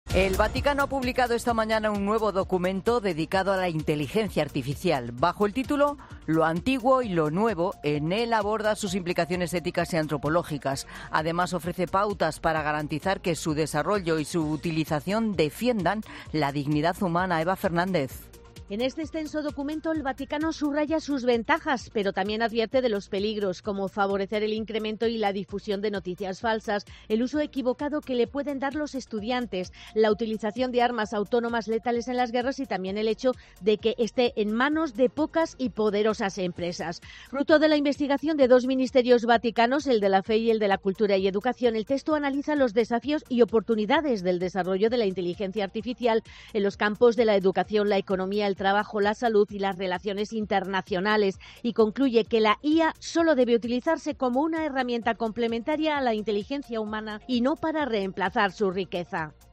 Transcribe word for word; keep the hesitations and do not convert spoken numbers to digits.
El Vaticano ha publicado esta mañana un nuevo documento dedicado a la inteligencia artificial. Bajo el título Lo antiguo y lo nuevo, en él aborda sus implicaciones éticas y antropológicas. Además, ofrece pautas para garantizar que su desarrollo y su utilización defiendan la dignidad humana. Eva Fernández. En este extenso documento el Vaticano subraya sus ventajas, pero también advierte de los peligros, como favorecer el incremento y la difusión de noticias falsas, el uso equivocado que le pueden dar los estudiantes, la utilización de armas autónomas letales en las guerras y también el hecho de que esté en manos de pocas y poderosas empresas. Fruto de la investigación de dos ministerios vaticanos, el de la Fe y el de la Cultura y Educación, el texto analiza los desafíos y oportunidades del desarrollo de la inteligencia artificial en los campos de la educación, la economía, el trabajo, la salud y las relaciones internacionales, y concluye que la I A solo debe utilizarse como una herramienta complementaria a la inteligencia humana y no para reemplazar su riqueza.